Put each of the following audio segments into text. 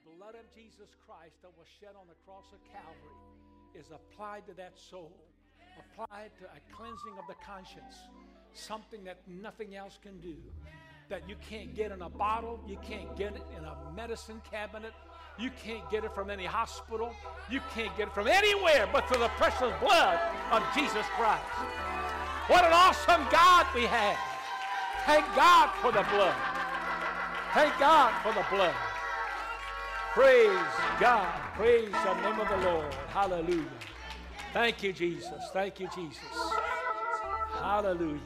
blood of Jesus Christ that was shed on the cross of Calvary is applied to that soul, applied to a cleansing of the conscience, something that nothing else can do, that you can't get in a bottle, you can't get it in a medicine cabinet, you can't get it from any hospital, you can't get it from anywhere but through the precious blood of Jesus Christ. What an awesome God we have. Thank God for the blood. Thank God for the blood. Praise God. Praise the name of the Lord. Hallelujah. Thank you, Jesus. Thank you, Jesus. Hallelujah.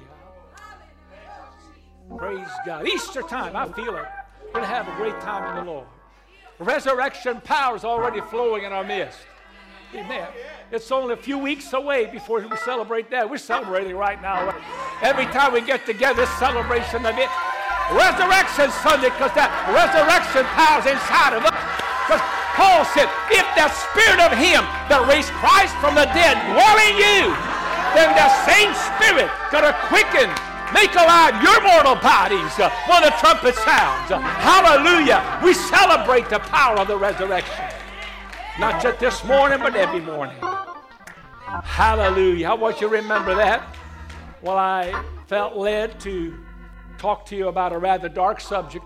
Praise God. Easter time, I feel it. We're going to have a great time in the Lord. Resurrection power is already flowing in our midst. Amen. It's only a few weeks away before we celebrate that. We're celebrating right now. Every time we get together, this celebration of it. Resurrection Sunday, because that resurrection power is inside of us. Because Paul said, if that spirit of him that raised Christ from the dead dwell in you, then that same spirit going to quicken, make alive your mortal bodies when the trumpet sounds. Hallelujah. We celebrate the power of the resurrection. Not just this morning, but every morning. Hallelujah. I want you to remember that. Well, I felt led to talk to you about a rather dark subject.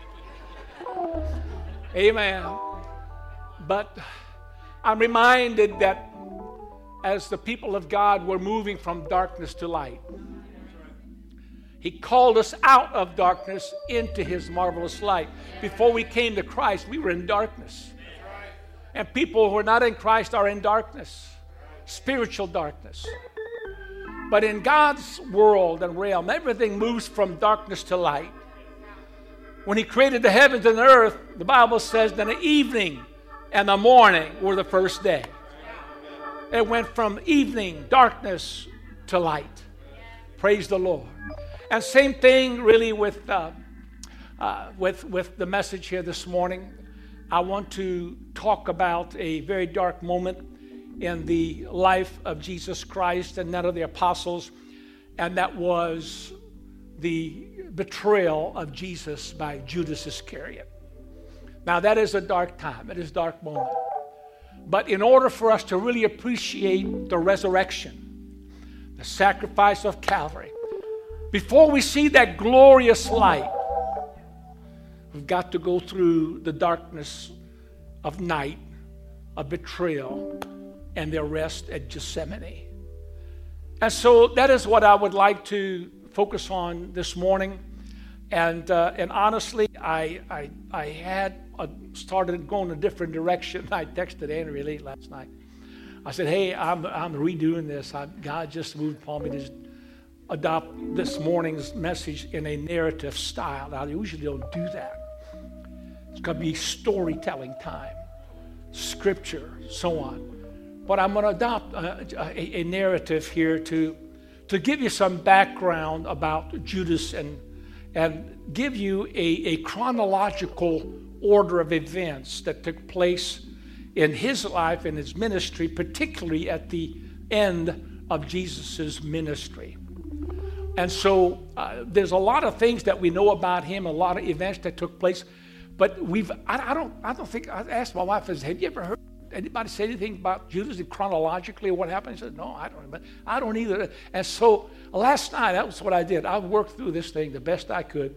Amen. But I'm reminded that as the people of God were moving from darkness to light, He called us out of darkness into His marvelous light. Before we came to Christ, we were in darkness. And people who are not in Christ are in darkness, spiritual darkness. But in God's world and realm, everything moves from darkness to light. When He created the heavens and the earth, the Bible says that the evening and the morning were the first day. It went from evening, darkness, to light. Praise the Lord. And same thing really with the message here this morning. I want to talk about a very dark moment in the life of Jesus Christ and that of the apostles, and that was the betrayal of Jesus by Judas Iscariot. Now that is a dark time. It is a dark moment. But in order for us to really appreciate the resurrection, the sacrifice of Calvary, before we see that glorious light, we've got to go through the darkness of night, of betrayal, and the arrest at Gethsemane. And so that is what I would like to focus on this morning. And honestly, I had started going a different direction. I texted Andrew late last night. I said, hey, I'm redoing this. God just moved upon me to adopt this morning's message in a narrative style. Now, I usually don't do that. It's going to be storytelling time, scripture, so on. But I'm going to adopt a narrative here to give you some background about Judas and give you a chronological order of events that took place in his life and his ministry, particularly at the end of Jesus' ministry. And so there's a lot of things that we know about him, a lot of events that took place. But I don't think, I asked my wife, have you ever heard anybody say anything about Judas chronologically or what happened? She said, no, I don't. But I don't either. And so last night, that was what I did. I worked through this thing the best I could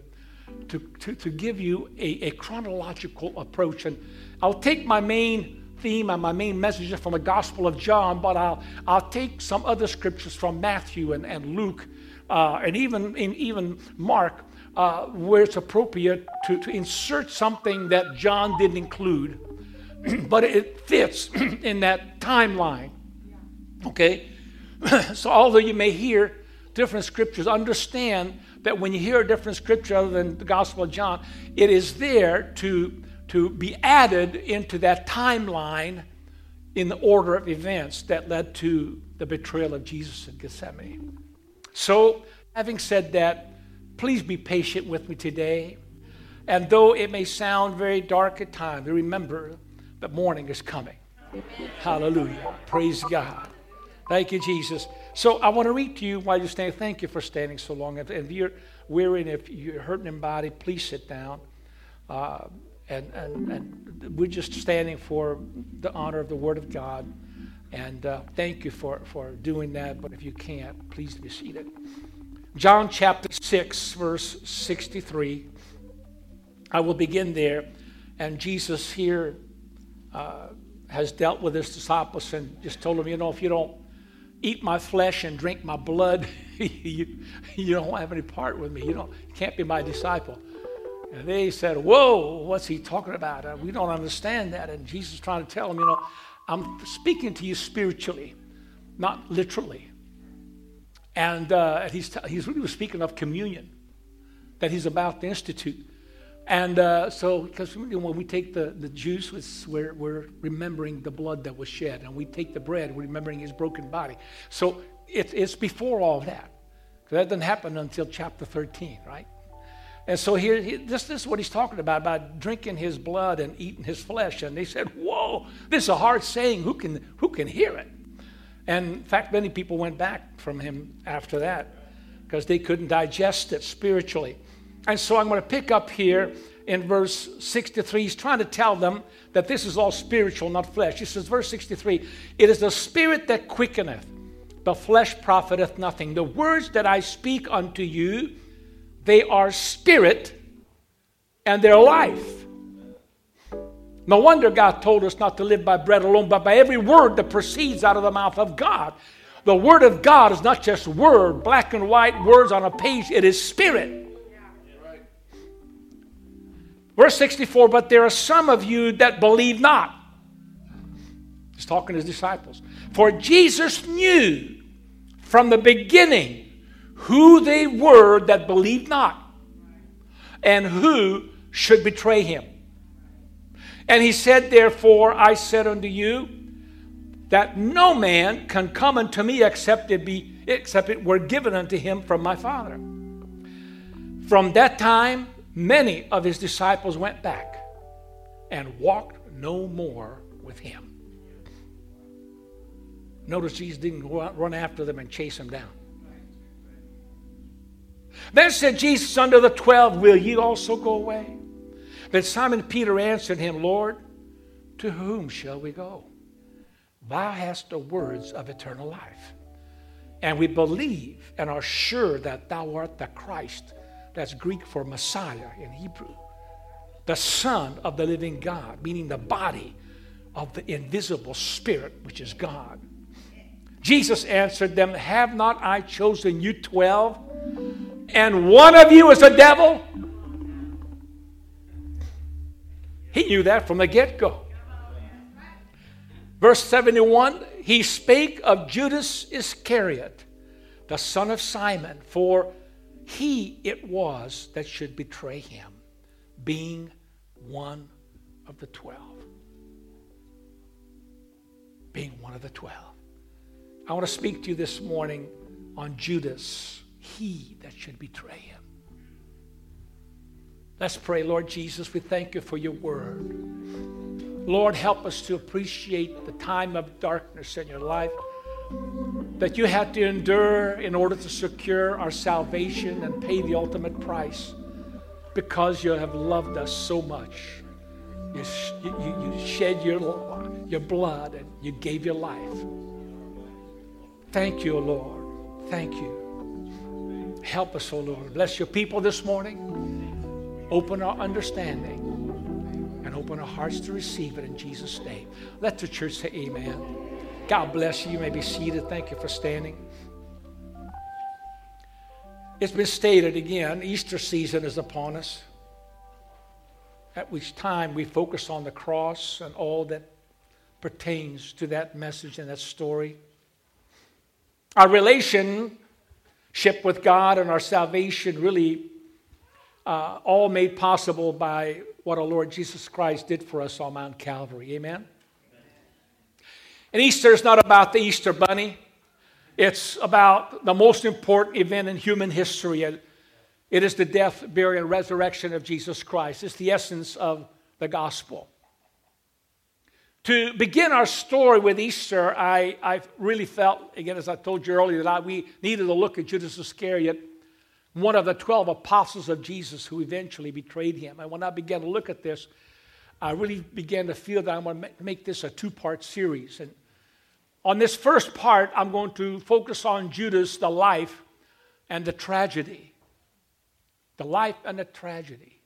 to give you a chronological approach. And I'll take my main theme and my main messages from the Gospel of John, but I'll take some other scriptures from Matthew and Luke and even Mark, where it's appropriate to insert something that John didn't include, but it fits in that timeline. Okay? So although you may hear different scriptures, understand that when you hear a different scripture other than the Gospel of John, it is there to be added into that timeline in the order of events that led to the betrayal of Jesus in Gethsemane. So, having said that, please be patient with me today. And though it may sound very dark at times, remember that morning is coming. Amen. Hallelujah. Praise God. Thank you, Jesus. So I want to read to you while you're standing. Thank you for standing so long. If you're weary and if you're hurting in body, please sit down. And we're just standing for the honor of the Word of God. And thank you for doing that. But if you can't, please be seated. John chapter 6, verse 63. I will begin there. And Jesus here has dealt with his disciples and just told them, if you don't eat my flesh and drink my blood, you don't have any part with me. You can't be my disciple. And they said, whoa, what's he talking about? We don't understand that. And Jesus is trying to tell them, I'm speaking to you spiritually, not literally. And he's really speaking of communion that he's about to institute. And so, because when we take the juice, we're remembering the blood that was shed. And we take the bread, we're remembering his broken body. So it's before all that. That doesn't happen until chapter 13, right? And so this is what he's talking about drinking his blood and eating his flesh. And they said, whoa, this is a hard saying. Who can hear it? And in fact, many people went back from him after that because they couldn't digest it spiritually. And so I'm going to pick up here in verse 63. He's trying to tell them that this is all spiritual, not flesh. He says, verse 63, it is the spirit that quickeneth, the flesh profiteth nothing. The words that I speak unto you, they are spirit and they're life. No wonder God told us not to live by bread alone, but by every word that proceeds out of the mouth of God. The word of God is not just word, black and white words on a page. It is spirit. Verse 64, but there are some of you that believe not. He's talking to his disciples. For Jesus knew from the beginning who they were that believed not and who should betray him. And he said, therefore, I said unto you that no man can come unto me except it were given unto him from my Father. From that time, many of his disciples went back and walked no more with him. Notice Jesus didn't run after them and chase them down. Then said Jesus unto the 12, will ye also go away? But Simon Peter answered him, Lord, to whom shall we go? Thou hast the words of eternal life. And we believe and are sure that thou art the Christ. That's Greek for Messiah in Hebrew. The Son of the living God, meaning the body of the invisible Spirit, which is God. Jesus answered them, have not I chosen you 12? And one of you is a devil? He knew that from the get-go. Verse 71, he spake of Judas Iscariot, the son of Simon, for he it was that should betray him, being one of the 12. Being one of the 12. I want to speak to you this morning on Judas, he that should betray him. Let's pray. Lord Jesus, we thank you for your word. Lord, help us to appreciate the time of darkness in your life that you had to endure in order to secure our salvation and pay the ultimate price because you have loved us so much. You shed your blood and you gave your life. Thank you, Lord. Thank you. Help us, O Lord. Bless your people this morning. Open our understanding and open our hearts to receive it in Jesus' name. Let the church say amen. God bless you. You may be seated. Thank you for standing. It's been stated again, Easter season is upon us, at which time we focus on the cross and all that pertains to that message and that story. Our relationship with God and our salvation really all made possible by what our Lord Jesus Christ did for us on Mount Calvary. Amen? And Easter is not about the Easter bunny. It's about the most important event in human history. It is the death, burial, and resurrection of Jesus Christ. It's the essence of the gospel. To begin our story with Easter, I really felt, again, as I told you earlier, that we needed to look at Judas Iscariot, one of the 12 apostles of Jesus who eventually betrayed him. And when I began to look at this, I really began to feel that I'm going to make this a two-part series. And on this first part, I'm going to focus on Judas, the life and the tragedy. The life and the tragedy.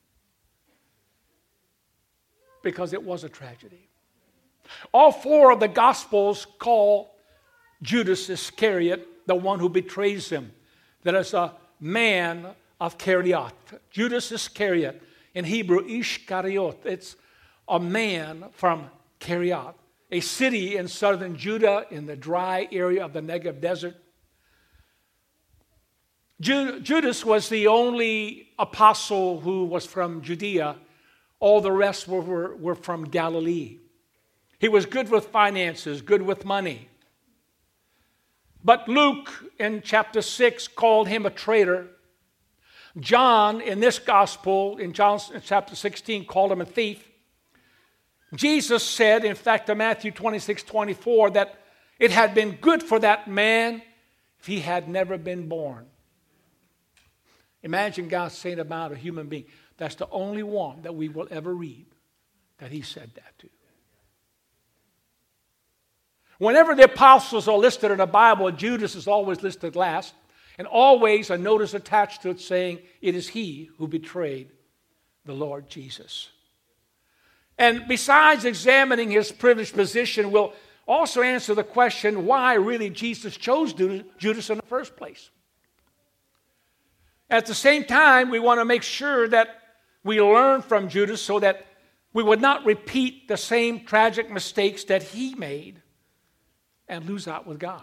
Because it was a tragedy. All four of the Gospels call Judas Iscariot the one who betrays him. That is a man of Keriot. Judas Iscariot, in Hebrew, Ishkariot. It's a man from Keriot, a city in southern Judah in the dry area of the Negev desert. Judas was the only apostle who was from Judea. All the rest were from Galilee. He was good with finances, good with money. But Luke in chapter 6 called him a traitor. John in this gospel, in John chapter 16, called him a thief. Jesus said, in fact, in Matthew 26:24, that it had been good for that man if he had never been born. Imagine God saying about a human being. That's the only one that we will ever read that he said that to. Whenever the apostles are listed in the Bible, Judas is always listed last, and always a notice attached to it saying, it is he who betrayed the Lord Jesus. And besides examining his privileged position, we'll also answer the question why really Jesus chose Judas in the first place. At the same time, we want to make sure that we learn from Judas so that we would not repeat the same tragic mistakes that he made and lose out with God.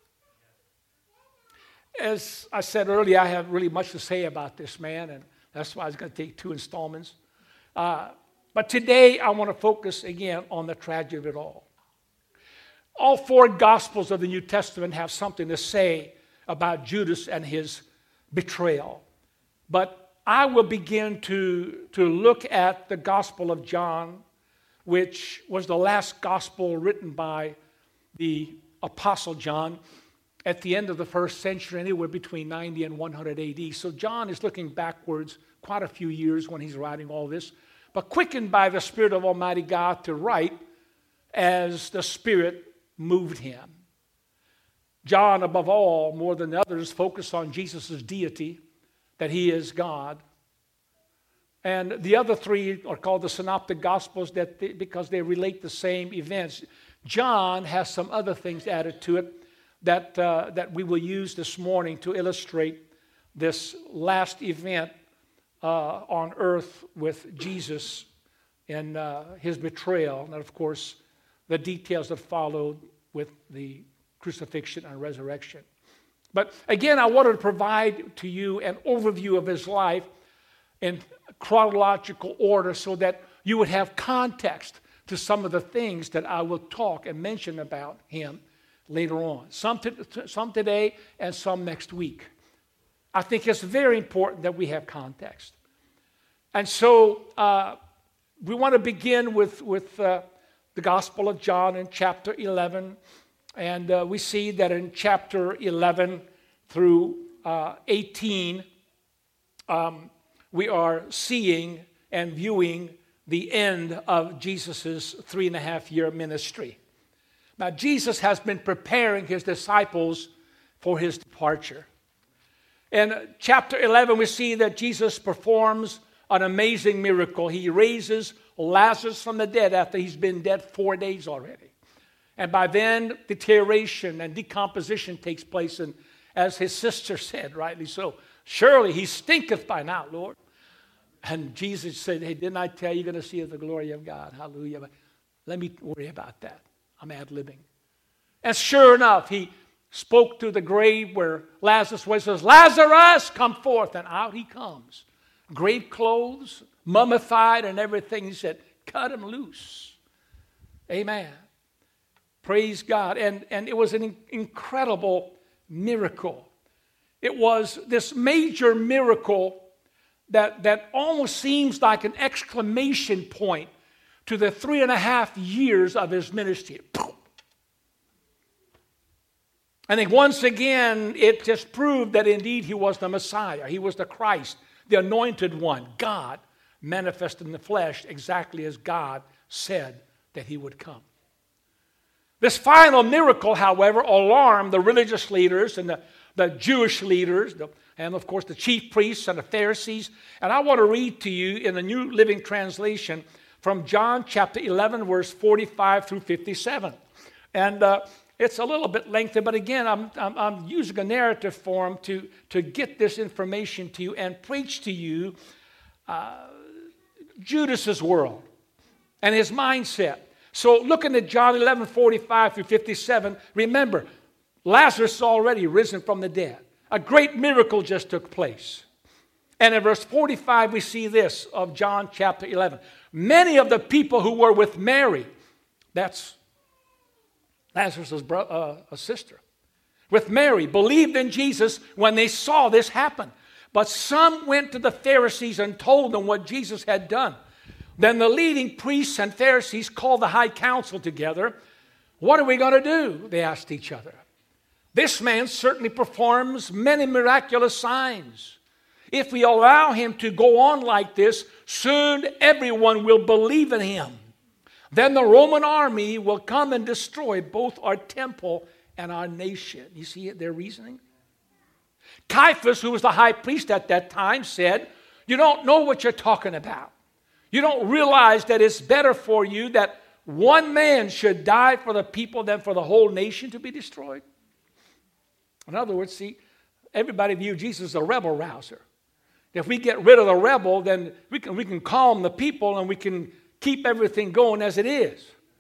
As I said earlier, I have really much to say about this man, and that's why I was going to take 2 installments. But today, I want to focus again on the tragedy of it all. All 4 Gospels of the New Testament have something to say about Judas and his betrayal. But I will begin to look at the Gospel of John, which was the last gospel written by the Apostle John at the end of the first century, anywhere between 90 and 100 AD. So John is looking backwards quite a few years when he's writing all this, but quickened by the Spirit of Almighty God to write as the Spirit moved him. John, above all, more than the others, focused on Jesus' deity, that he is God. And the other 3 are called the Synoptic Gospels because they relate the same events. John has some other things added to it that we will use this morning to illustrate this last event on earth with Jesus and his betrayal. And, of course, the details that followed with the crucifixion and resurrection. But again, I wanted to provide to you an overview of his life in chronological order so that you would have context to some of the things that I will talk and mention about him later on. Some today and some next week. I think it's very important that we have context. And so we want to begin with the Gospel of John in chapter 11. And we see that in chapter 11 through 18, we are seeing and viewing the end of Jesus' 3.5-year ministry. Now, Jesus has been preparing his disciples for his departure. In chapter 11, we see that Jesus performs an amazing miracle. He raises Lazarus from the dead after he's been dead 4 days already. And by then, deterioration and decomposition takes place. And as his sister said, rightly so, surely he stinketh by now, Lord. And Jesus said, hey, didn't I tell you you're going to see the glory of God? Hallelujah. But let me worry about that. I'm ad-libbing. And sure enough, he spoke to the grave where Lazarus was. Says, Lazarus, come forth. And out he comes. Grave clothes, mummified and everything. He said, cut him loose. Amen. Praise God. And it was an incredible miracle. It was this major miracle that almost seems like an exclamation point to the 3.5 years of his ministry. I think once again, it just proved that indeed he was the Messiah. He was the Christ, the anointed one, God manifest in the flesh exactly as God said that he would come. This final miracle, however, alarmed the religious leaders and the Jewish leaders, and of course the chief priests and the Pharisees. And I want to read to you in the New Living Translation from John chapter 11, verse 45 through 57. And it's a little bit lengthy, but again, I'm using a narrative form to get this information to you and preach to you Judas's world and his mindset. So looking at John 11, 45 through 57, remember, Lazarus is already risen from the dead. A great miracle just took place. And in verse 45, we see this of John chapter 11. Many of the people who were with Mary, that's Lazarus' sister, with Mary, believed in Jesus when they saw this happen. But some went to the Pharisees and told them what Jesus had done. Then the leading priests and Pharisees called the high council together. What are we going to do? They asked each other. This man certainly performs many miraculous signs. If we allow him to go on like this, soon everyone will believe in him. Then the Roman army will come and destroy both our temple and our nation. You see their reasoning? Caiaphas, who was the high priest at that time, said, "You don't know what you're talking about. You don't realize that it's better for you that one man should die for the people than for the whole nation to be destroyed." In other words, see, everybody viewed Jesus as a rebel rouser. If we get rid of the rebel, then we can calm the people and we can keep everything going as it is.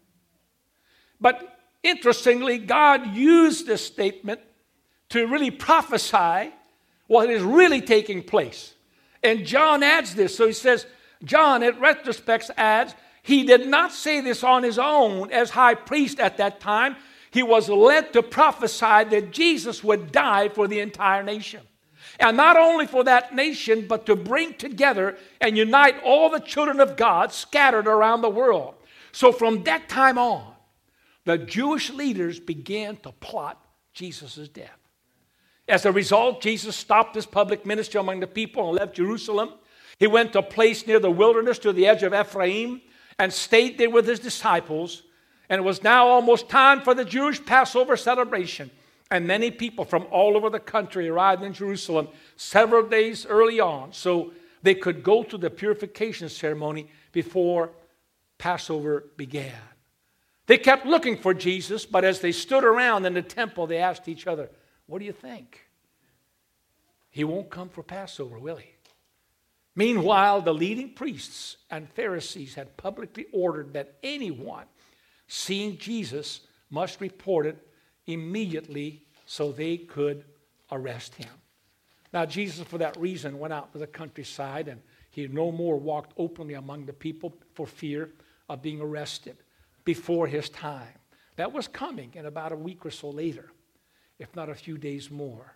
But interestingly, God used this statement to really prophesy what is really taking place. And John adds this. So he says, John, in retrospect, adds, he did not say this on his own as high priest at that time. He was led to prophesy that Jesus would die for the entire nation. And not only for that nation, but to bring together and unite all the children of God scattered around the world. So from that time on, the Jewish leaders began to plot Jesus' death. As a result, Jesus stopped his public ministry among the people and left Jerusalem. He went to a place near the wilderness to the edge of Ephraim and stayed there with his disciples. And it was now almost time for the Jewish Passover celebration. And many people from all over the country arrived in Jerusalem several days early on so they could go to the purification ceremony before Passover began. They kept looking for Jesus, but as they stood around in the temple, they asked each other, "What do you think? He won't come for Passover, will he?" Meanwhile, the leading priests and Pharisees had publicly ordered that anyone seeing Jesus must report it immediately so they could arrest him. Now, Jesus, for that reason, went out to the countryside, and he no more walked openly among the people for fear of being arrested before his time. That was coming in about a week or so later, if not a few days more.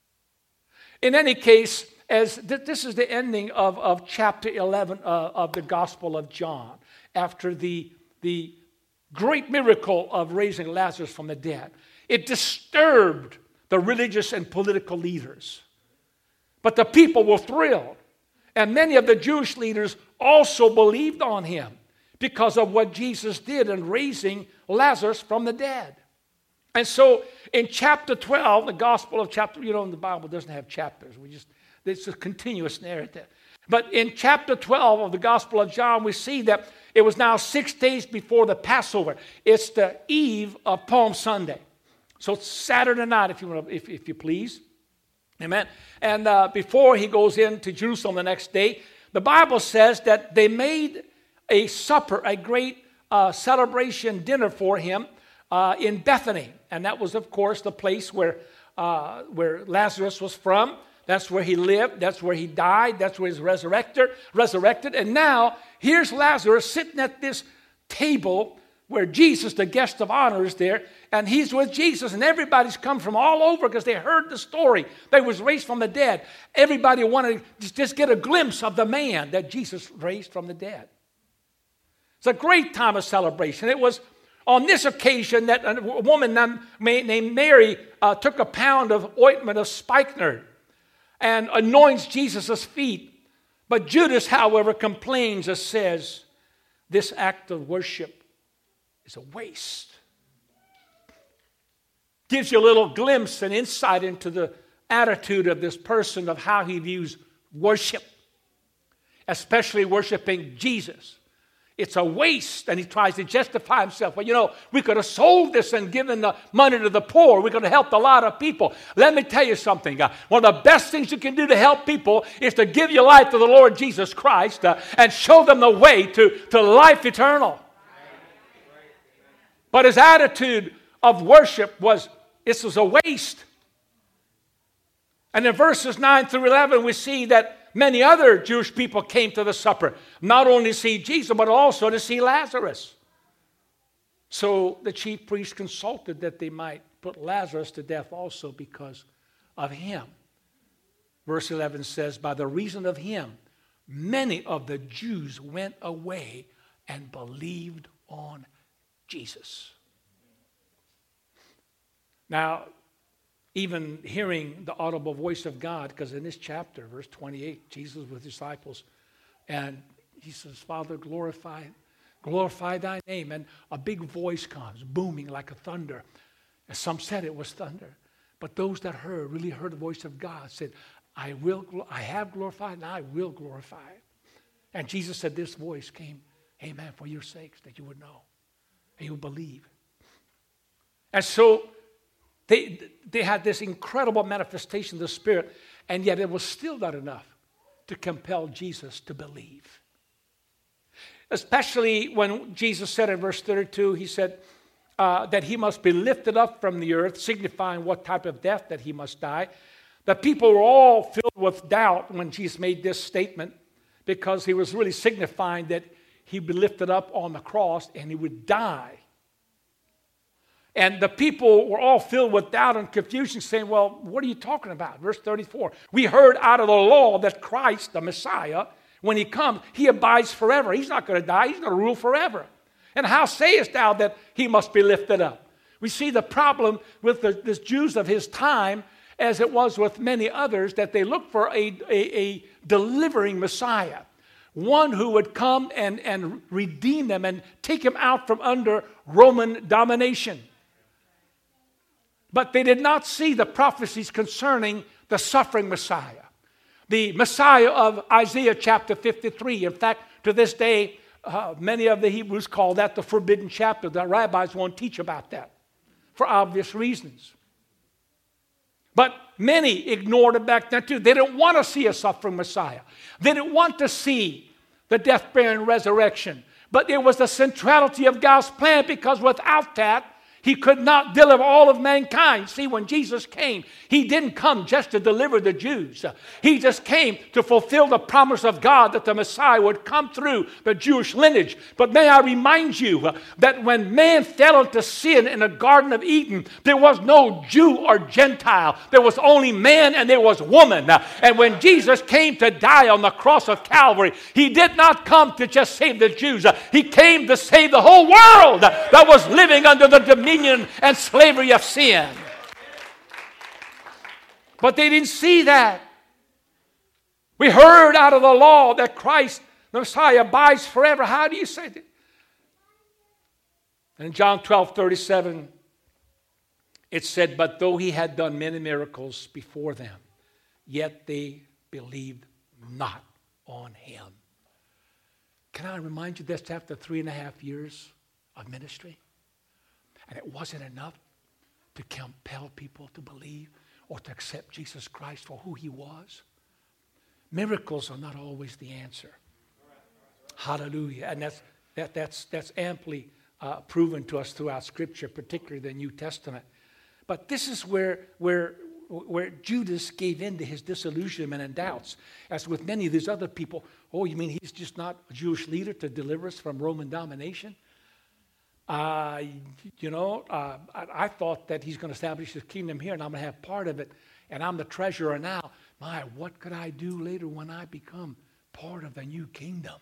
In any case, as this is the ending of chapter 11 of the Gospel of John, after the great miracle of raising Lazarus from the dead. It disturbed the religious and political leaders. But the people were thrilled. And many of the Jewish leaders also believed on him because of what Jesus did in raising Lazarus from the dead. And so in chapter 12, the Gospel of chapter, the Bible doesn't have chapters. It's a continuous narrative. But in chapter 12 of the Gospel of John, we see that it was now 6 days before the Passover. It's the eve of Palm Sunday. So it's Saturday night, if you please. Amen. And before he goes into Jerusalem the next day, the Bible says that they made a supper, a great celebration dinner for him in Bethany. And that was, of course, the place where Lazarus was from. That's where he lived. That's where he died. That's where he's resurrected. And now, here's Lazarus sitting at this table where Jesus, the guest of honor, is there. And he's with Jesus. And everybody's come from all over because they heard the story that he was raised from the dead. Everybody wanted to just get a glimpse of the man that Jesus raised from the dead. It's a great time of celebration. It was on this occasion that a woman named Mary took a pound of ointment of spikenard and anoints Jesus' feet But Judas, however, complains and says, this act of worship is a waste. Gives you a little glimpse and insight into the attitude of this person, of how he views worship, especially worshiping Jesus. It's a waste, and he tries to justify himself. Well, we could have sold this and given the money to the poor. We could have helped a lot of people. Let me tell you something. One of the best things you can do to help people is to give your life to the Lord Jesus Christ and show them the way to life eternal. But his attitude of worship was, this was a waste. And in verses 9 through 11, we see that many other Jewish people came to the supper, not only to see Jesus, but also to see Lazarus. So the chief priests consulted that they might put Lazarus to death also because of him. Verse 11 says, by the reason of him, many of the Jews went away and believed on Jesus. Now, even hearing the audible voice of God, because in this chapter, verse 28, Jesus with his disciples, and he says, Father, glorify thy name. And a big voice comes, booming like a thunder. And some said it was thunder. But those that really heard the voice of God, said, I have glorified and I will glorify. And Jesus said, this voice came, amen, for your sakes, that you would know, and you would believe. And so, they had this incredible manifestation of the Spirit, and yet it was still not enough to compel Jesus to believe. Especially when Jesus said in verse 32, he said that he must be lifted up from the earth, signifying what type of death that he must die. The people were all filled with doubt when Jesus made this statement, because he was really signifying that he'd be lifted up on the cross and he would die. And the people were all filled with doubt and confusion, saying, well, what are you talking about? Verse 34, we heard out of the law that Christ, the Messiah, when he comes, he abides forever. He's not going to die. He's going to rule forever. And how sayest thou that he must be lifted up? We see the problem with the Jews of his time, as it was with many others, that they looked for a delivering Messiah, one who would come and redeem them and take them out from under Roman domination. But they did not see the prophecies concerning the suffering Messiah, the Messiah of Isaiah chapter 53. In fact, to this day, many of the Hebrews call that the forbidden chapter. The rabbis won't teach about that for obvious reasons. But many ignored it back then too. They didn't want to see a suffering Messiah. They didn't want to see the death, burial, and resurrection. But it was the centrality of God's plan, because without that, he could not deliver all of mankind. See, when Jesus came, he didn't come just to deliver the Jews. He just came to fulfill the promise of God that the Messiah would come through the Jewish lineage. But may I remind you that when man fell into sin in the Garden of Eden, there was no Jew or Gentile. There was only man and there was woman. And when Jesus came to die on the cross of Calvary, he did not come to just save the Jews. He came to save the whole world that was living under the dominion and slavery of sin. But they didn't see that. We heard out of the law that Christ, the Messiah, abides forever. How do you say that? And in John 12:37, it said, but though he had done many miracles before them, yet they believed not on him. Can I remind you that's after 3.5 years of ministry? And it wasn't enough to compel people to believe or to accept Jesus Christ for who he was. Miracles are not always the answer. Hallelujah. And that's amply proven to us throughout Scripture, particularly the New Testament. But this is where Judas gave in to his disillusionment and doubts. As with many of these other people, oh, you mean he's just not a Jewish leader to deliver us from Roman domination? I thought that he's going to establish his kingdom here and I'm going to have part of it, and I'm the treasurer now. My, what could I do later when I become part of the new kingdom?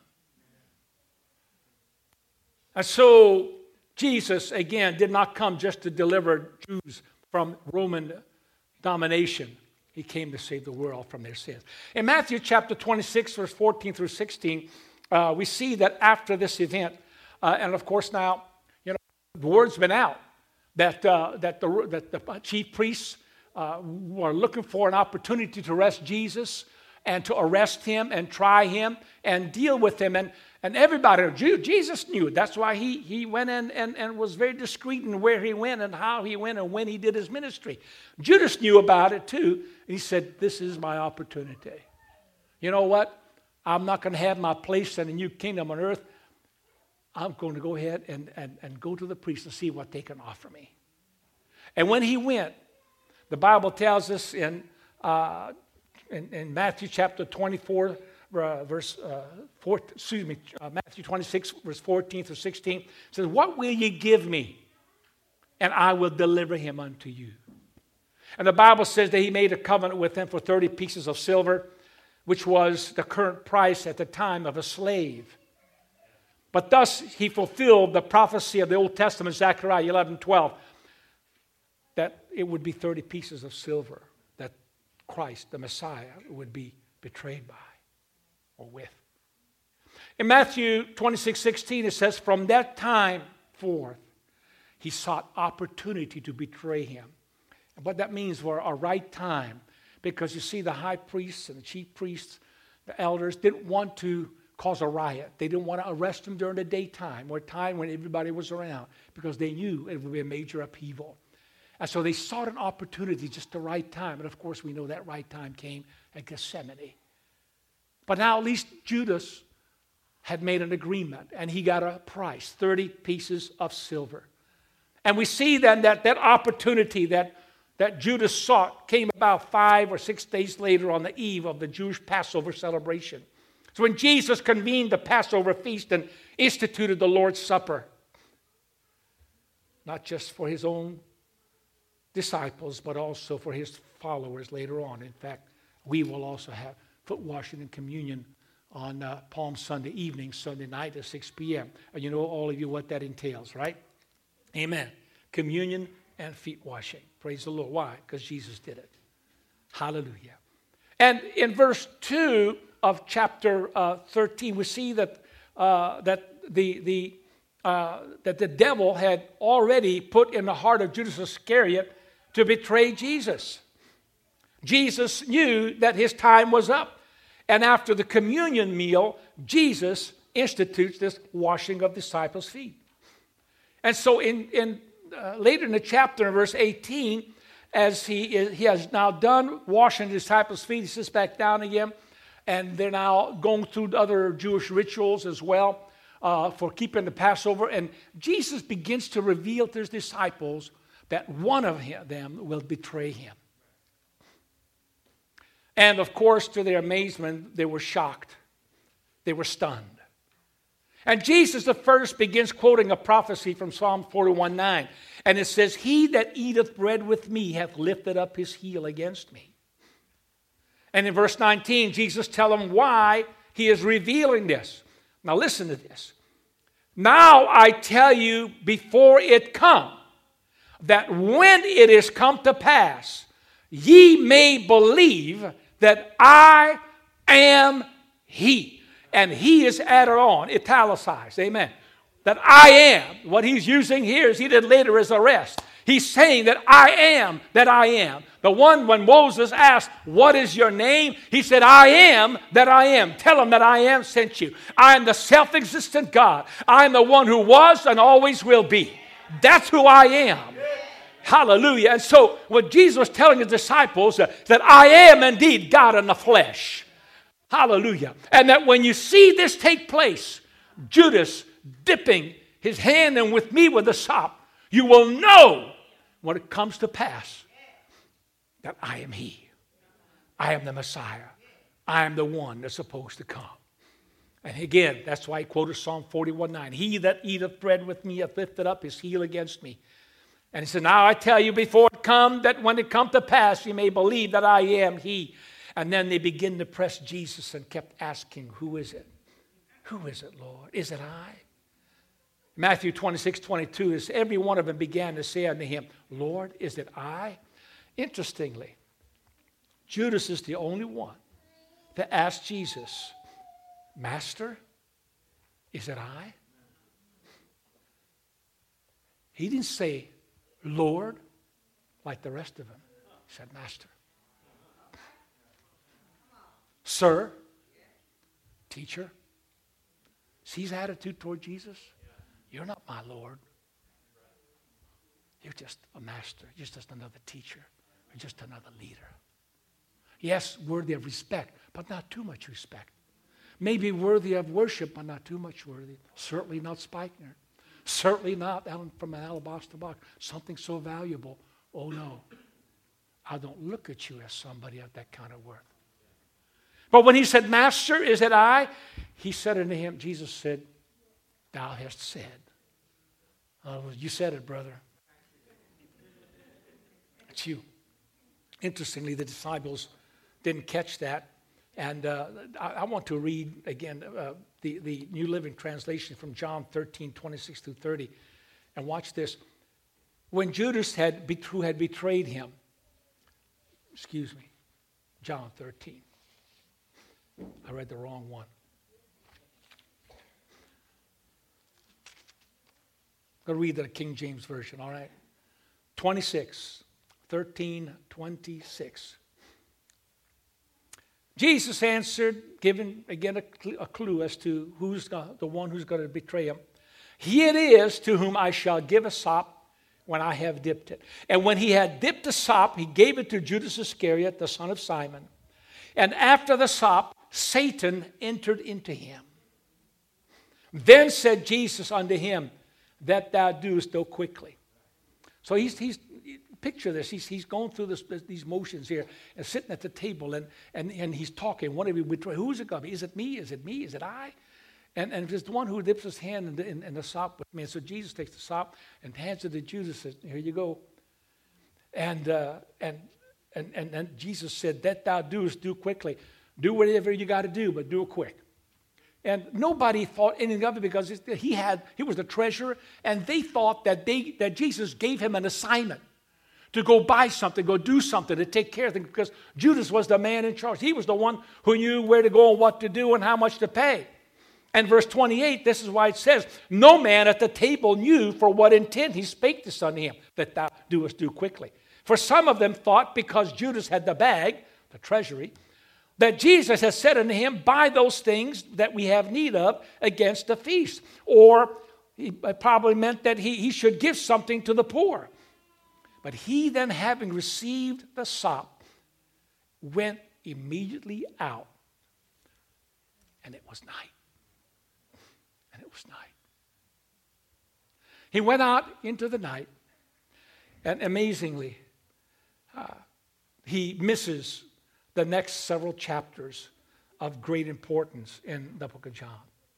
And so Jesus, again, did not come just to deliver Jews from Roman domination. He came to save the world from their sins. In Matthew chapter 26, verse 14 through 16, we see that after this event, and of course now, the word's been out that the chief priests were looking for an opportunity to arrest Jesus and to arrest him and try him and deal with him. And everybody, Jesus knew it. That's why he went in and was very discreet in where he went and how he went and when he did his ministry. Judas knew about it too. He said, this is my opportunity. You know what? I'm not going to have my place in the new kingdom on earth. I'm going to go ahead and go to the priest and see what they can offer me. And when he went, the Bible tells us in Matthew chapter 24, Matthew 26, verse 14 through 16, it says, what will ye give me? And I will deliver him unto you. And the Bible says that he made a covenant with them for 30 pieces of silver, which was the current price at the time of a slave. But thus he fulfilled the prophecy of the Old Testament, Zechariah 11:12, that it would be 30 pieces of silver that Christ, the Messiah, would be betrayed by or with. In Matthew 26:16, it says, from that time forth, he sought opportunity to betray him. And what that means for a right time, because you see the high priests and the chief priests, the elders, didn't want to cause a riot. They didn't want to arrest him during the daytime or a time when everybody was around, because they knew it would be a major upheaval. And so they sought an opportunity, just the right time. And of course, we know that right time came at Gethsemane. But now at least Judas had made an agreement, and he got a price, 30 pieces of silver. And we see then that opportunity that Judas sought came about 5 or 6 days later on the eve of the Jewish Passover celebration. So when Jesus convened the Passover feast and instituted the Lord's Supper, not just for his own disciples, but also for his followers later on. In fact, we will also have foot washing and communion on Palm Sunday evening, Sunday night at 6 p.m. And you know, all of you, what that entails, right? Amen. Communion and feet washing. Praise the Lord. Why? Because Jesus did it. Hallelujah. And in verse 2 of chapter 13, we see that the devil had already put in the heart of Judas Iscariot to betray Jesus. Jesus knew that his time was up. And after the communion meal, Jesus institutes this washing of disciples' feet. And so later in the chapter, in verse 18, as he has now done washing the disciples' feet, he sits back down again. And they're now going through other Jewish rituals as well for keeping the Passover. And Jesus begins to reveal to his disciples that one of them will betray him. And of course, to their amazement, they were shocked. They were stunned. And Jesus the first begins quoting a prophecy from Psalm 41:9. And it says, he that eateth bread with me hath lifted up his heel against me. And in verse 19, Jesus tells them why he is revealing this. Now listen to this. Now I tell you before it come, that when it is come to pass, ye may believe that I am he. And he is added on, italicized, amen. That I am. What he's using here is he did later as arrest. He's saying that I am that I am. The one when Moses asked, what is your name? He said, I am that I am. Tell him that I am sent you. I am the self-existent God. I am the one who was and always will be. That's who I am. Hallelujah. And so what Jesus was telling his disciples, that I am indeed God in the flesh. Hallelujah. And that when you see this take place, Judas dipping his hand in with me with the sop, you will know when it comes to pass that I am he. I am the Messiah. I am the one that's supposed to come. And again, that's why he quoted Psalm 41:9. He that eateth bread with me hath lifted up his heel against me. And he said, now I tell you before it come, that when it come to pass, you may believe that I am he. And then they begin to press Jesus and kept asking, who is it? Who is it, Lord? Is it I? Matthew 26:22 is every one of them began to say unto him, Lord, is it I? Interestingly, Judas is the only one that asked Jesus, Master, is it I? He didn't say, Lord, like the rest of them. He said, Master. Sir, teacher. See his attitude toward Jesus? You're not my Lord. You're just a master. You're just another teacher. You're just another leader. Yes, worthy of respect, but not too much respect. Maybe worthy of worship, but not too much worthy. Certainly not spikenard. Certainly not from an alabaster box. Something so valuable. Oh no, I don't look at you as somebody of that kind of worth. But when he said, Master, is it I? He said unto him, Jesus said, Thou hast said. You said it, brother. It's you. Interestingly, the disciples didn't catch that. And I want to read again the New Living Translation from John 13, 26 through 30. And watch this. When Judas who had betrayed him, John 13. I read the wrong one. I'm going to read the King James Version, all right? 13:26. Jesus answered, giving again a clue as to who's the one who's going to betray him. He it is to whom I shall give a sop when I have dipped it. And when he had dipped the sop, he gave it to Judas Iscariot, the son of Simon. And after the sop, Satan entered into him. Then said Jesus unto him, that thou doest so quickly. So he's picture this. He's going through these motions here and sitting at the table and he's talking. What do we betray? Who's it going to be? Is it me? Is it me? Is it I? And it's the one who dips his hand in the sop with me. And so Jesus takes the sop and hands it to Judas and says, here you go. And Jesus said, that thou doest, do quickly. Do whatever you got to do, but do it quick. And nobody thought anything of it because he was the treasurer, and they thought that Jesus gave him an assignment to go buy something, go do something, to take care of things, because Judas was the man in charge. He was the one who knew where to go and what to do and how much to pay. And verse 28, this is why it says, no man at the table knew for what intent he spake this unto him, that thou doest do quickly. For some of them thought, because Judas had the bag, the treasury, that Jesus has said unto him, buy those things that we have need of against the feast. Or he probably meant that he should give something to the poor. But he then, having received the sop, went immediately out. And it was night. And it was night. He went out into the night, and amazingly, he misses the next several chapters of great importance in the book of John.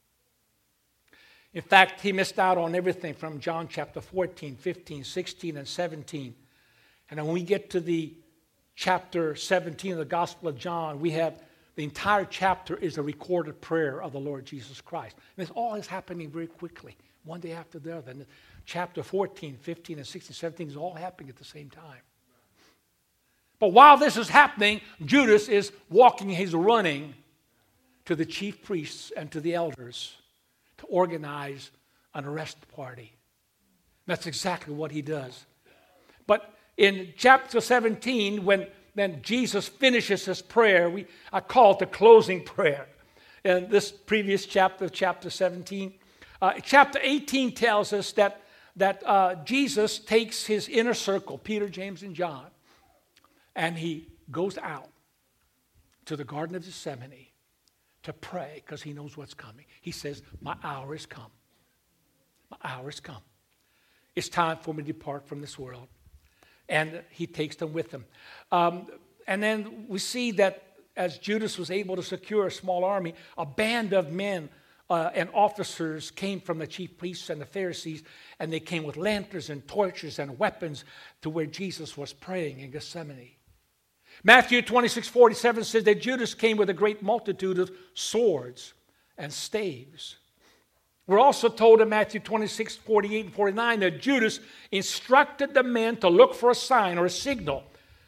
In fact, he missed out on everything from John chapter 14, 15, 16, and 17. And when we get to the chapter 17 of the Gospel of John, we have the entire chapter is a recorded prayer of the Lord Jesus Christ. And this all is happening very quickly, one day after the other. And chapter 14, 15, and 16, 17 is all happening at the same time. But while this is happening, Judas is walking, he's running to the chief priests and to the elders to organize an arrest party. That's exactly what he does. But in chapter 17, when then Jesus finishes his prayer, I call it the closing prayer. In this previous chapter 17, chapter 18 tells us that Jesus takes his inner circle, Peter, James, and John, and he goes out to the Garden of Gethsemane to pray because he knows what's coming. He says, my hour has come. My hour has come. It's time for me to depart from this world. And he takes them with him. And then we see that as Judas was able to secure a small army, a band of men and officers came from the chief priests and the Pharisees, and they came with lanterns and torches and weapons to where Jesus was praying in Gethsemane. Matthew 26:47 says that Judas came with a great multitude of swords and staves. We're also told in Matthew 26:48 and 49 that Judas instructed the men to look for a sign or a signal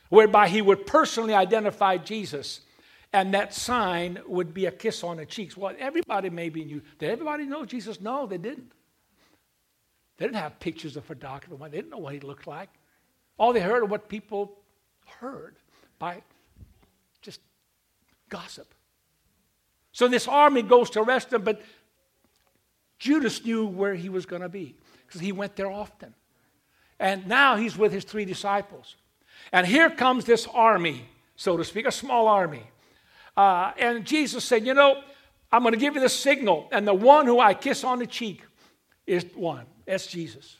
whereby he would personally identify Jesus. And that sign would be a kiss on the cheeks. Well, everybody maybe knew. Did everybody know Jesus? No, they didn't. They didn't have pictures of a document. They didn't know what he looked like. All they heard are what people heard by just gossip. So this army goes to arrest him, but Judas knew where he was going to be because he went there often. And now he's with his 3 disciples. And here comes this army, so to speak, a small army. And Jesus said, you know, I'm going to give you the signal, and the one who I kiss on the cheek is one. That's Jesus.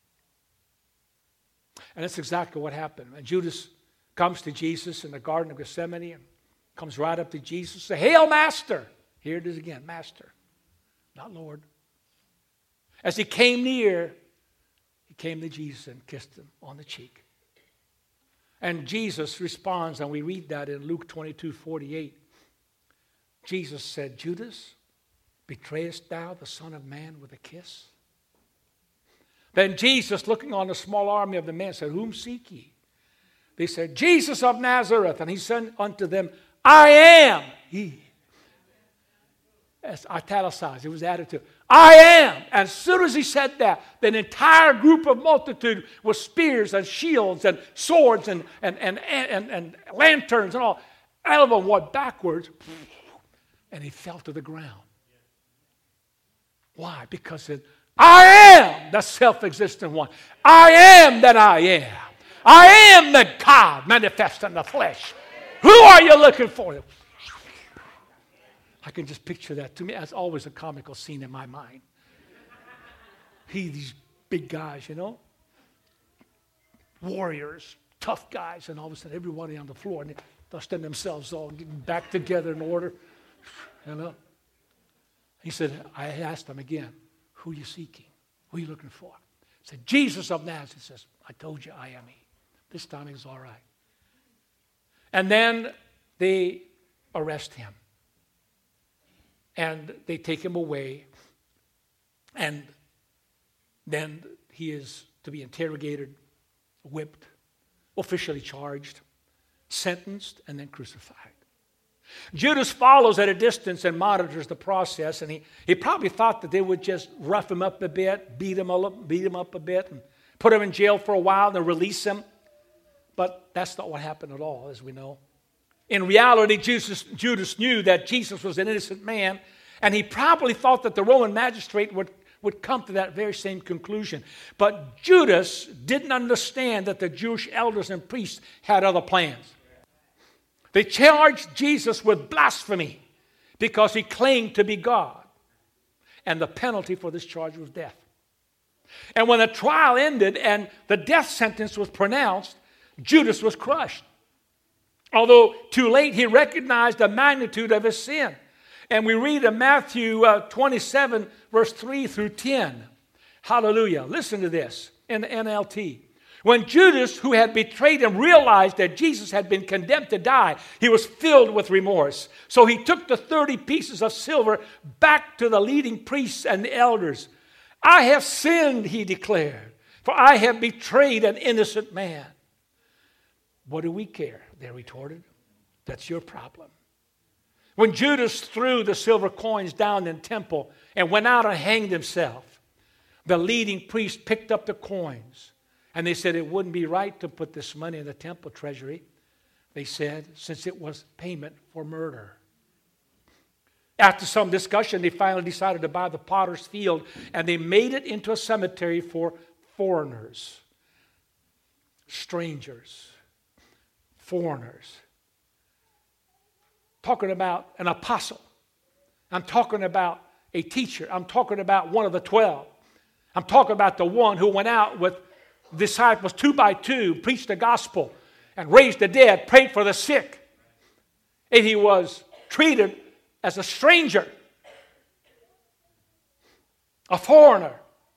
And that's exactly what happened. And Judas comes to Jesus in the Garden of Gethsemane and comes right up to Jesus and says, Hail, Master. Here it is again, Master, not Lord. As he came near, he came to Jesus and kissed him on the cheek. And Jesus responds, and we read that in Luke 22:48. Jesus said, Judas, betrayest thou the Son of Man with a kiss? Then Jesus, looking on the small army of the men, said, Whom seek ye? They said, Jesus of Nazareth. And he said unto them, I am he. That's italicized. It was added to. I am. And as soon as he said that, an entire group of multitude with spears and shields and swords and lanterns and all, all of them went backwards, and he fell to the ground. Why? Because I am the self-existent one. I am that I am. I am the God manifest in the flesh. Who are you looking for? I can just picture that. To me, that's always a comical scene in my mind. These big guys, you know, warriors, tough guys, and all of a sudden everybody on the floor, and they'll stand themselves all getting back together in order, you know. He said, I asked them again, who are you seeking? Who are you looking for? He said, Jesus of Nazareth. He says, I told you I am he. This time he was all right. And then they arrest him. And they take him away. And then he is to be interrogated, whipped, officially charged, sentenced, and then crucified. Judas follows at a distance and monitors the process, and he probably thought that they would just rough him up a bit, beat him up a bit, and put him in jail for a while, and then release him. But that's not what happened at all, as we know. In reality, Judas knew that Jesus was an innocent man, and he probably thought that the Roman magistrate would come to that very same conclusion. But Judas didn't understand that the Jewish elders and priests had other plans. They charged Jesus with blasphemy because he claimed to be God. And the penalty for this charge was death. And when the trial ended and the death sentence was pronounced, Judas was crushed. Although too late, he recognized the magnitude of his sin. And we read in Matthew 27, verse 3 through 10. Hallelujah. Listen to this in the NLT. When Judas, who had betrayed him, realized that Jesus had been condemned to die, he was filled with remorse. So he took the 30 pieces of silver back to the leading priests and the elders. I have sinned, he declared, for I have betrayed an innocent man. What do we care? They retorted. That's your problem. When Judas threw the silver coins down in the temple and went out and hanged himself, the leading priest picked up the coins. And they said it wouldn't be right to put this money in the temple treasury. They said, since it was payment for murder. After some discussion, they finally decided to buy the potter's field, and they made it into a cemetery for foreigners, strangers, foreigners. Talking about an apostle. I'm talking about a teacher. I'm talking about one of the 12. I'm talking about the one who went out with disciples 2 by 2, preached the gospel and raised the dead, prayed for the sick. And he was treated as a stranger, a foreigner.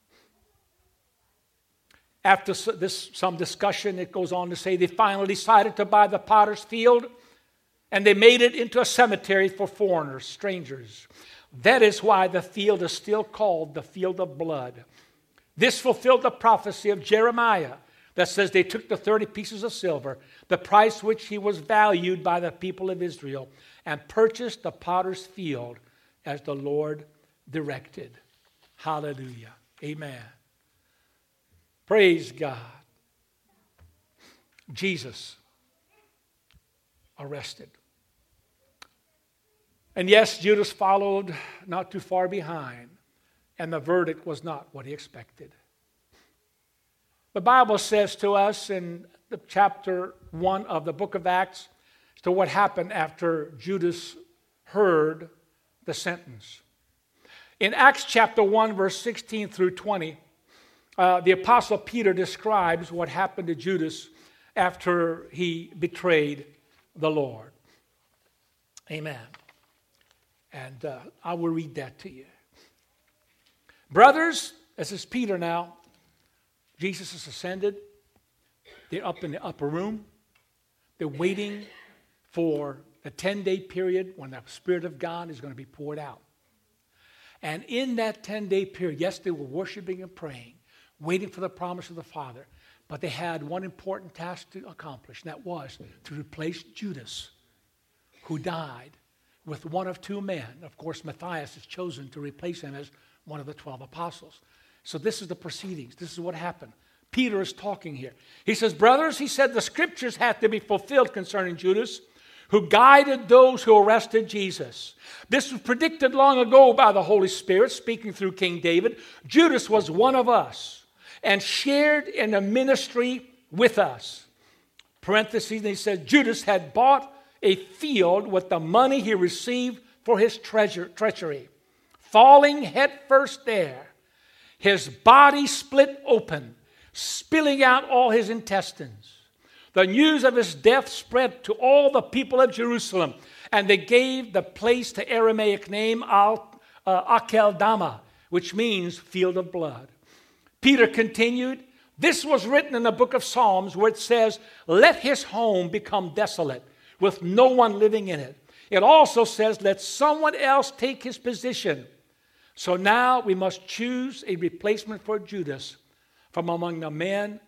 After some discussion, it goes on to say they finally decided to buy the potter's field, and they made it into a cemetery for foreigners, strangers. That is why the field is still called the field of blood. This fulfilled the prophecy of Jeremiah that says they took the 30 pieces of silver, the price which he was valued by the people of Israel, and purchased the potter's field as the Lord directed. Hallelujah. Amen. Praise God. Jesus arrested. And yes, Judas followed not too far behind, and the verdict was not what he expected. The Bible says to us in the chapter 1 of the book of Acts as to what happened after Judas heard the sentence. In Acts chapter 1, verse 16 through 20, the Apostle Peter describes what happened to Judas after he betrayed the Lord. Amen. And I will read that to you. Brothers, this is Peter now. Jesus has ascended. They're up in the upper room. They're waiting for the 10-day period when the Spirit of God is going to be poured out. And in that 10-day period, yes, they were worshiping and praying, waiting for the promise of the Father. But they had one important task to accomplish, and that was to replace Judas, who died, with one of two men. Of course, Matthias is chosen to replace him as one of the 12 apostles. So this is the proceedings. This is what happened. Peter is talking here. He says, brothers, he said, the scriptures had to be fulfilled concerning Judas, who guided those who arrested Jesus. This was predicted long ago by the Holy Spirit, speaking through King David. Judas was one of us and shared in the ministry with us. Parentheses, he said, Judas had bought a field with the money he received for his treachery. Falling headfirst there, his body split open, spilling out all his intestines. The news of his death spread to all the people of Jerusalem, and they gave the place the Aramaic name Akeldama, which means field of blood. Peter continued, this was written in the book of Psalms where it says, let his home become desolate, with no one living in it. It also says, let someone else take his position. So now we must choose a replacement for Judas from among the men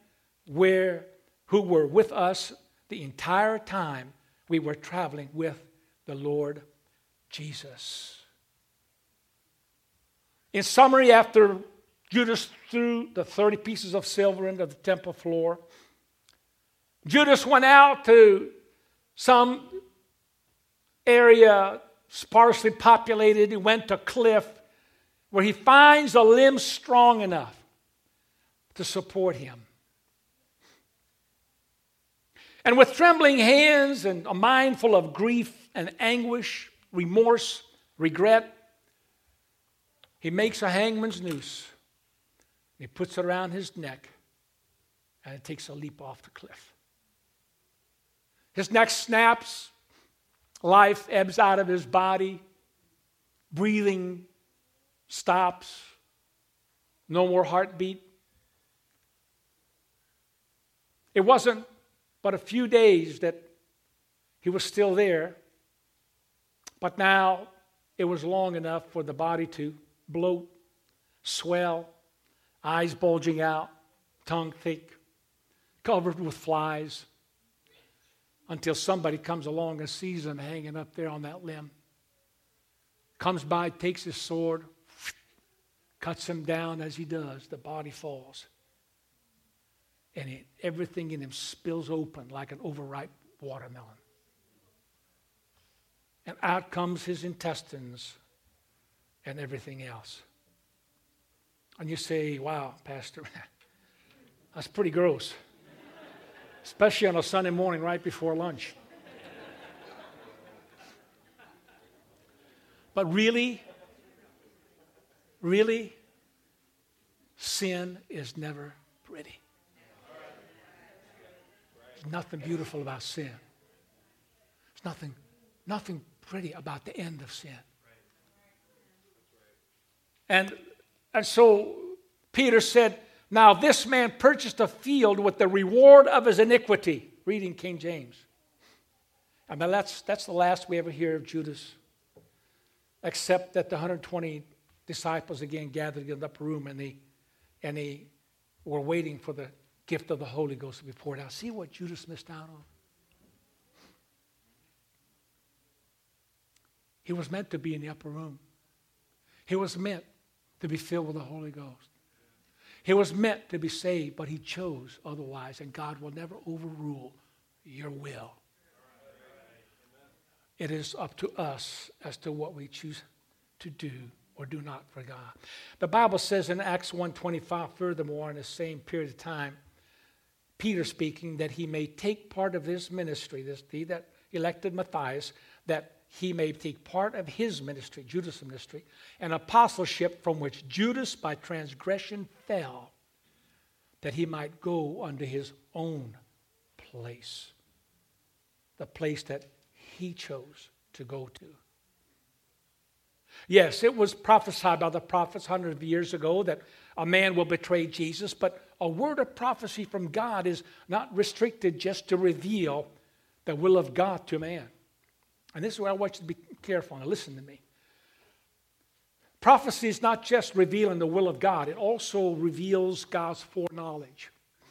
who were with us the entire time we were traveling with the Lord Jesus. In summary, after Judas threw the 30 pieces of silver into the temple floor, Judas went out to some area sparsely populated. He went to a cliff where he finds a limb strong enough to support him. And with trembling hands and a mind full of grief and anguish, remorse, regret, he makes a hangman's noose. He puts it around his neck, and it takes a leap off the cliff. His neck snaps, life ebbs out of his body, breathing stops, no more heartbeat. It wasn't but a few days that he was still there, but now it was long enough for the body to bloat, swell, eyes bulging out, tongue thick, covered with flies, until somebody comes along and sees him hanging up there on that limb. Comes by, takes his sword, cuts him down. As he does, the body falls. And everything in him spills open like an overripe watermelon. And out comes his intestines and everything else. And you say, wow, Pastor, that's pretty gross. Especially on a Sunday morning right before lunch. But really, sin is never pretty. There's nothing beautiful about sin. There's nothing pretty about the end of sin. And so Peter said, now this man purchased a field with the reward of his iniquity. Reading King James. I mean, that's the last we ever hear of Judas. Except that the 120 disciples again gathered in the upper room and they were waiting for the gift of the Holy Ghost will be poured out. See what Judas missed out on? He was meant to be in the upper room. He was meant to be filled with the Holy Ghost. He was meant to be saved, but he chose otherwise, and God will never overrule your will. It is up to us as to what we choose to do or do not for God. The Bible says in Acts 1:25, furthermore, in the same period of time, Peter speaking, that he may take part of his ministry, he that elected Matthias, that he may take part of his ministry, Judas' ministry, an apostleship from which Judas by transgression fell, that he might go unto his own place, the place that he chose to go to. Yes, it was prophesied by the prophets hundreds of years ago that a man will betray Jesus, but a word of prophecy from God is not restricted just to reveal the will of God to man. And this is where I want you to be careful and listen to me. Prophecy is not just revealing the will of God, it also reveals God's foreknowledge.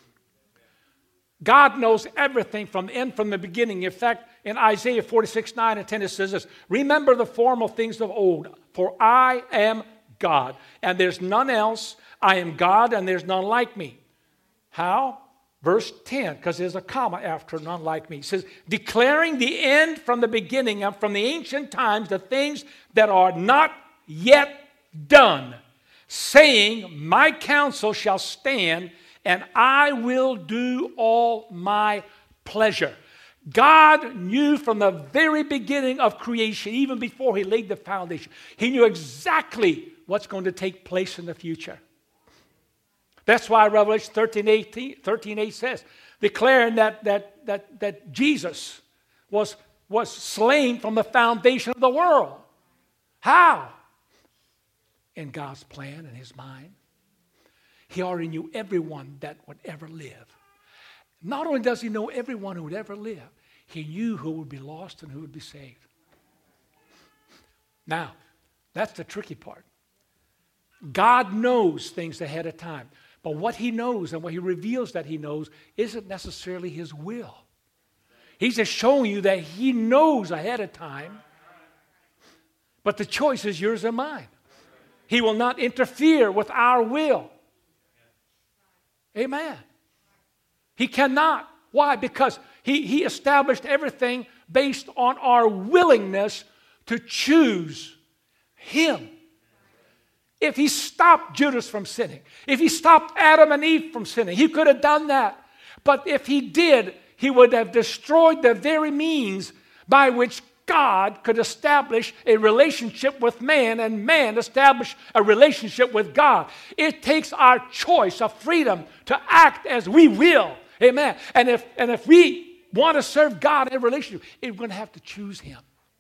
God knows everything from the end, from the beginning. In fact, in Isaiah 46:9 and 10, it says this, remember the former things of old, for I am God, and there's none else. I am God, and there's none like me. How? Verse 10, because there's a comma after none like me. It says, declaring the end from the beginning and from the ancient times, the things that are not yet done, saying, my counsel shall stand, and I will do all my pleasure. God knew from the very beginning of creation, even before he laid the foundation, he knew exactly what's going to take place in the future. That's why Revelation 13:8 says, declaring that Jesus was slain from the foundation of the world. How? In God's plan and his mind. He already knew everyone that would ever live. Not only does he know everyone who would ever live, he knew who would be lost and who would be saved. Now, that's the tricky part. God knows things ahead of time. But what he knows and what he reveals that he knows isn't necessarily his will. He's just showing you that he knows ahead of time. But the choice is yours and mine. He will not interfere with our will. Amen. He cannot. Why? Because he established everything based on our willingness to choose him. If he stopped Judas from sinning, if he stopped Adam and Eve from sinning, he could have done that. But if he did, he would have destroyed the very means by which God could establish a relationship with man and man establish a relationship with God. It takes our choice of freedom to act as we will. Amen. And if we want to serve God in a relationship, we're going to have to choose him.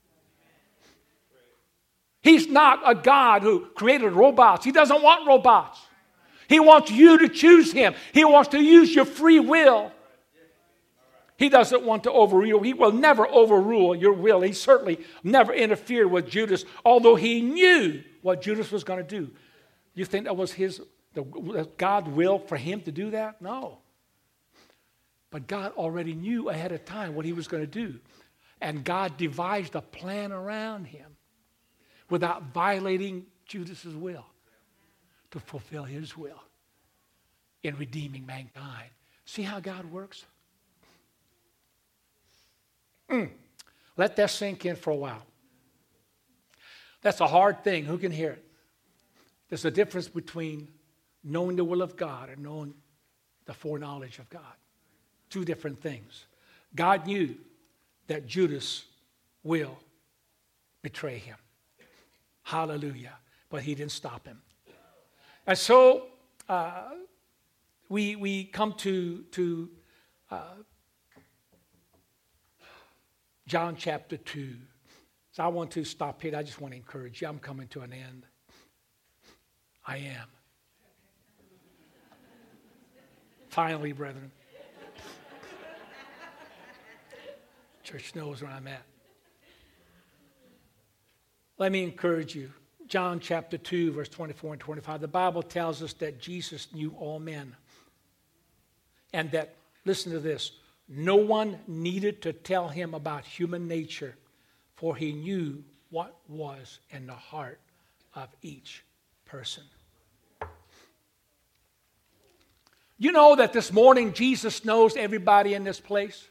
He's not a God who created robots. He doesn't want robots. He wants you to choose him. He wants to use your free will. He doesn't want to overrule. He will never overrule your will. He certainly never interfered with Judas, although he knew what Judas was going to do. You think that was God's will for him to do that? No. But God already knew ahead of time what he was going to do. And God devised a plan around him without violating Judas' will to fulfill his will in redeeming mankind. See how God works? Let that sink in for a while. That's a hard thing. Who can hear it? There's a difference between knowing the will of God and knowing the foreknowledge of God. Two different things. God knew that Judas will betray him. Hallelujah. But he didn't stop him. And so we come to John chapter 2. So I want to stop here. I just want to encourage you. I'm coming to an end. I am. Finally, brethren. Church knows where I'm at. Let me encourage you. John chapter 2, verse 24 and 25. The Bible tells us that Jesus knew all men. And that, listen to this, no one needed to tell him about human nature, for he knew what was in the heart of each person. You know that this morning Jesus knows everybody in this place?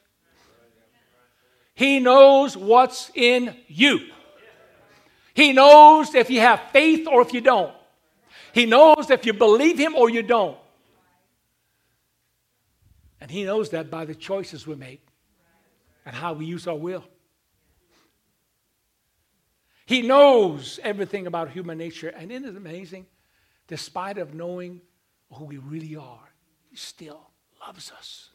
He knows what's in you. He knows if you have faith or if you don't. He knows if you believe him or you don't. And he knows that by the choices we make and how we use our will. He knows everything about human nature. And isn't it amazing? Despite of knowing who we really are, he still loves us.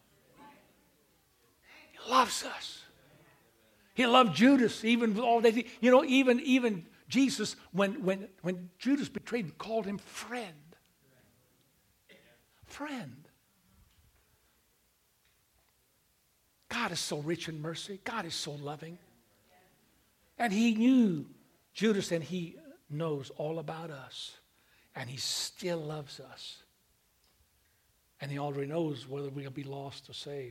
He loves us. He loved Judas even with all that. You know, even Jesus, when Judas betrayed him, called him friend. Friend. God is so rich in mercy. God is so loving. And he knew Judas, and he knows all about us. And he still loves us. And he already knows whether we'll be lost or saved.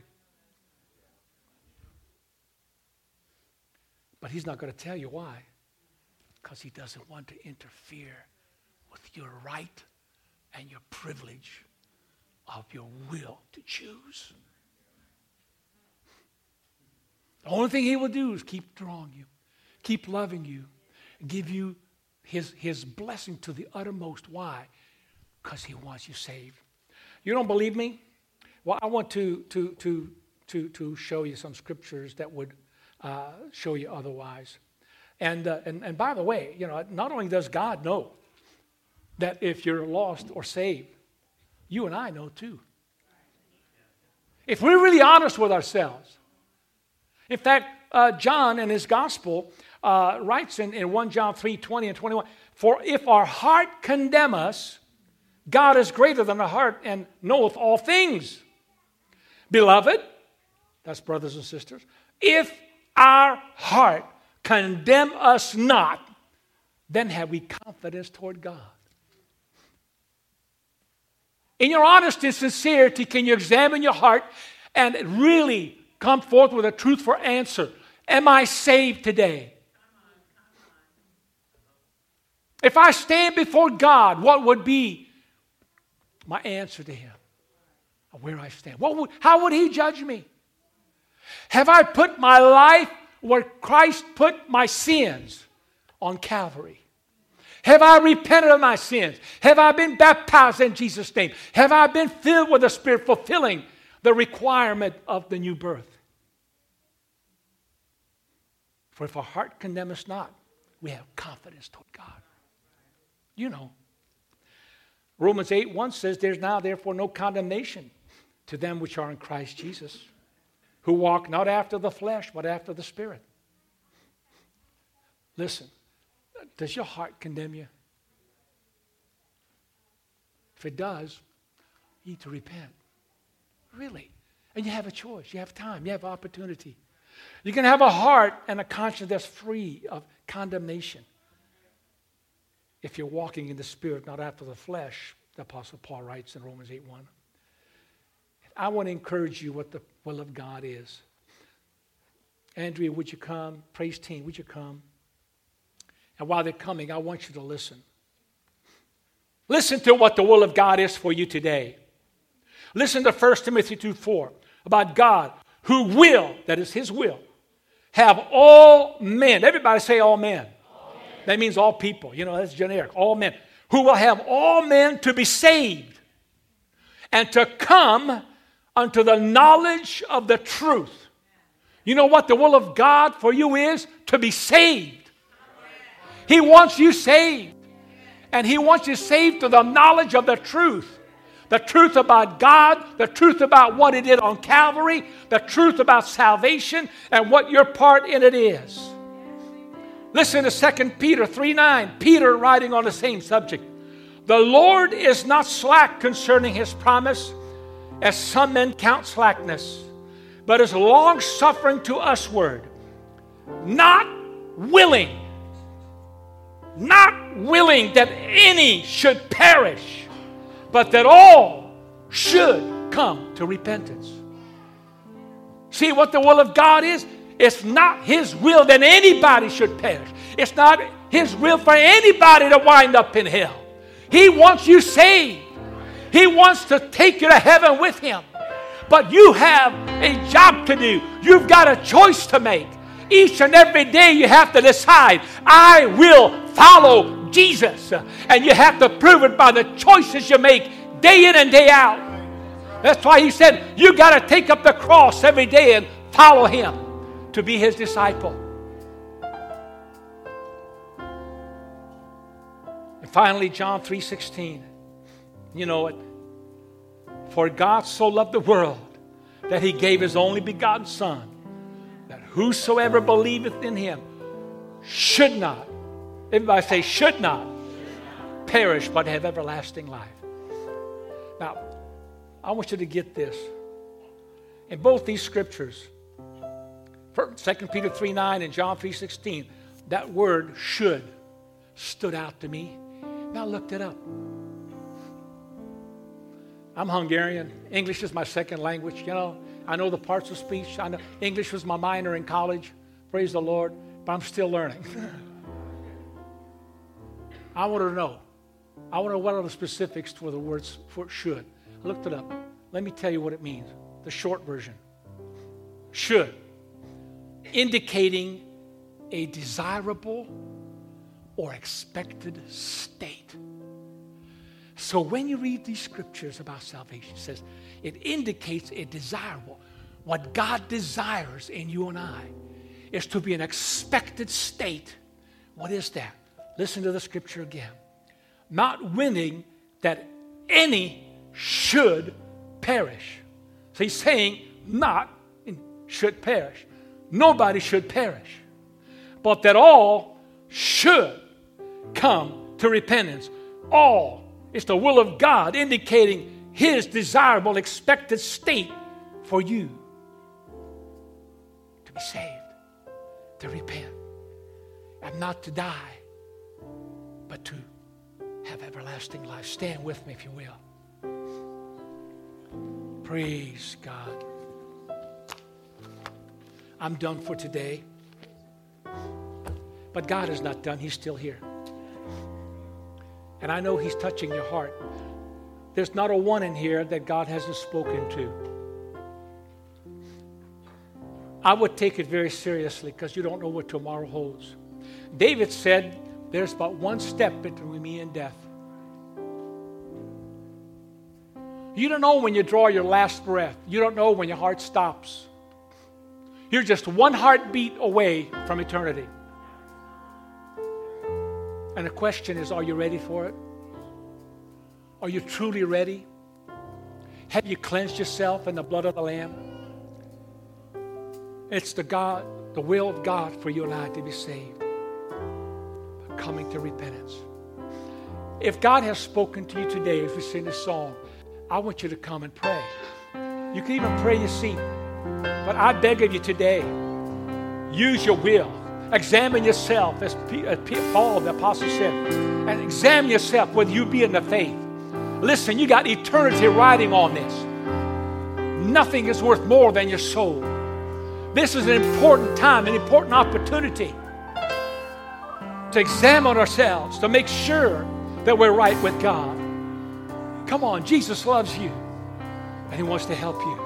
But he's not going to tell you why. Because he doesn't want to interfere with your right and your privilege of your will to choose. The only thing he will do is keep drawing you, keep loving you, give you his blessing to the uttermost. Why? Because he wants you saved. You don't believe me? Well, I want to show you some scriptures that would show you otherwise. And by the way, you know, not only does God know that if you're lost or saved, you and I know too. If we're really honest with ourselves. In fact, John in his gospel writes in 1 John 3:20 and 21, for if our heart condemn us, God is greater than our heart and knoweth all things. Beloved, that's brothers and sisters, if our heart condemn us not, then have we confidence toward God. In your honesty and sincerity, can you examine your heart and really come forth with a truthful answer? Am I saved today? If I stand before God, what would be my answer to him? Where I stand. How would he judge me? Have I put my life where Christ put my sins on Calvary? Have I repented of my sins? Have I been baptized in Jesus' name? Have I been filled with the Spirit, fulfilling the requirement of the new birth? For if our heart condemn us not, we have confidence toward God. You know. Romans 8:1 says, there's now therefore no condemnation to them which are in Christ Jesus, who walk not after the flesh, but after the Spirit. Listen, does your heart condemn you? If it does, you need to repent. Really. And you have a choice. You have time. You have opportunity. You can have a heart and a conscience that's free of condemnation. If you're walking in the Spirit, not after the flesh, the Apostle Paul writes in Romans 8:1. I want to encourage you what the will of God is. Andrea, would you come? Praise team, would you come? And while they're coming, I want you to listen. Listen to what the will of God is for you today. Listen to 1 Timothy 2:4 about God who will, that is his will, have all men. Everybody say all men. That means all people. You know, that's generic. All men. Who will have all men to be saved and to come unto the knowledge of the truth. You know what the will of God for you is? To be saved. He wants you saved. And he wants you saved to the knowledge of the truth. The truth about God, the truth about what he did on Calvary, the truth about salvation, and what your part in it is. Listen to 2 Peter 3:9. Peter writing on the same subject. The Lord is not slack concerning his promise, as some men count slackness, but is long-suffering to usward, not willing that any should perish, but that all should come to repentance. See what the will of God is? It's not His will that anybody should perish. It's not His will for anybody to wind up in hell. He wants you saved. He wants to take you to heaven with Him. But you have a job to do. You've got a choice to make. Each and every day you have to decide, I will follow Jesus. And you have to prove it by the choices you make day in and day out. That's why He said, you got to take up the cross every day and follow Him to be His disciple. And finally, John 3:16. You know it. For God so loved the world that He gave His only begotten Son, that whosoever believeth in Him should not, everybody say should not, perish but have everlasting life. Now, I want you to get this. In both these scriptures, 2 Peter 3:9 and John 3:16, that word should stood out to me. Now I looked it up. I'm Hungarian. English is my second language. You know, I know the parts of speech. I know English was my minor in college. Praise the Lord. But I'm still learning. I want to know. I want to know what are the specifics for the words for should. I looked it up. Let me tell you what it means. The short version. Should. Indicating a desirable or expected state. So when you read these scriptures about salvation, it says it indicates a desirable. What God desires in you and I is to be an expected state. What is that? Listen to the scripture again. Not willing that any should perish. So He's saying not should perish. Nobody should perish. But that all should come to repentance. All. It's the will of God indicating His desirable, expected state for you to be saved, to repent, and not to die, but to have everlasting life. Stand with me if you will. Praise God. I'm done for today. But God is not done. He's still here. And I know He's touching your heart. There's not a one in here that God hasn't spoken to. I would take it very seriously because you don't know what tomorrow holds. David said, there's but one step between me and death. You don't know when you draw your last breath. You don't know when your heart stops. You're just one heartbeat away from eternity. And the question is, are you ready for it? Are you truly ready? Have you cleansed yourself in the blood of the Lamb? It's the will of God for you and I to be saved. But coming to repentance. If God has spoken to you today as we sing this song, I want you to come and pray. You can even pray in your seat. But I beg of you today, use your will. Examine yourself, as Paul the apostle said, and examine yourself whether you be in the faith. Listen, you got eternity riding on this. Nothing is worth more than your soul. This is an important time, an important opportunity to examine ourselves, to make sure that we're right with God. Come on, Jesus loves you, and He wants to help you.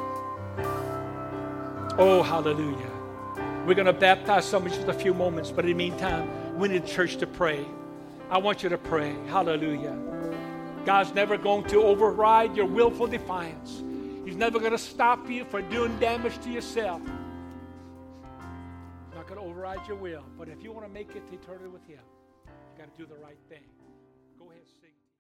Oh, hallelujah. We're going to baptize somebody in just a few moments, but in the meantime, we need the church to pray. I want you to pray. Hallelujah. God's never going to override your willful defiance. He's never going to stop you from doing damage to yourself. He's not going to override your will. But if you want to make it to eternity with Him, you got to do the right thing. Go ahead and sing.